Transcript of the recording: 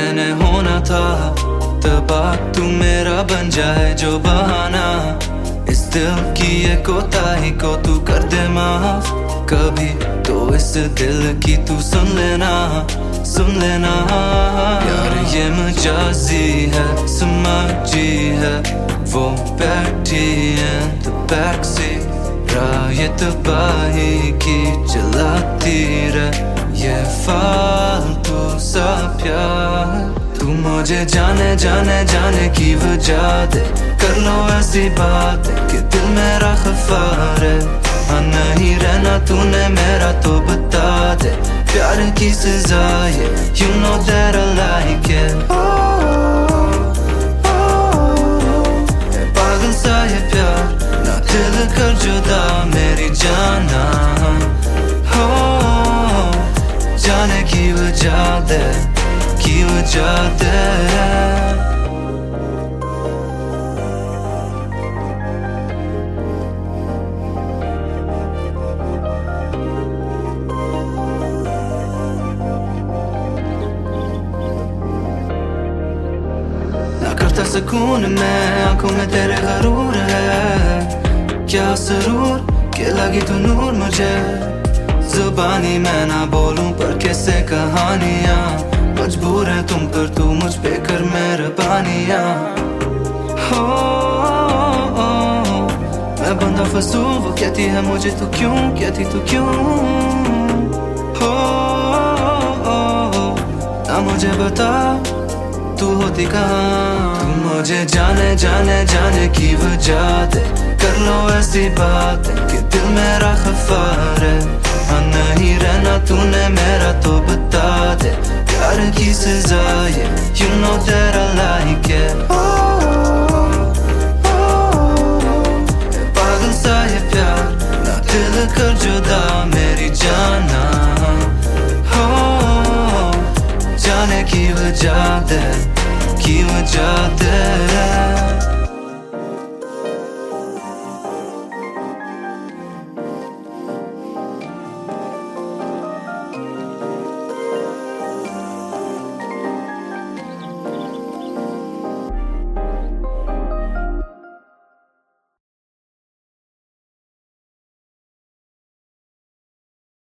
मैंने होना था तबा, तू मेरा बन जाए जो बहाना। इस दिल की ये कोताही को तू कर दे माफ, कभी तो इस दिल की तू सुन लेना, सुन लेना। यार ये मजाजी है, समझी है, वो बैठी in the backseat, राह तबाही की चलाती रहे ये फालतू सा प्यार। तू मुझे जाने जाने जाने की वजह दे, कर लो ऐसी बात कि दिल मेरा खफा है। हाँ नहीं रहना तूने मेरा तो बता दे, प्यार की सजा ये, you know that I like it। पागल सा ये प्यार, ना दिल कर जुदा मेरी जाना। हो जाने की वजह दे, की वजह दे। करता सुकून में आंखों में तेरे गरूर है, क्या सरूर के लगी तू नूर मुझे। जुबानी मैं ना बोलूं पर किससे कहानियां, मजबूर है तुम पर तू मुझ पे कर मेहरबानियां। हो मैं बंदा फंसू, वो कहती है मुझे तू क्यों, कहती तू क्यों। हो ना मुझे बता तू होती कहाँ। तू मुझे जाने जाने जाने की वजह दे, कर लो ऐसी बात कि दिल मेरा खफा है। हाँ नहीं रहना तूने मेरा तो बता दे, प्यार की सजा ये, you know that I like it। पागल सा ये प्यार, ना दिल कर जुदा मेरी जाना। हो जाने की वजह दे, की वजह दे।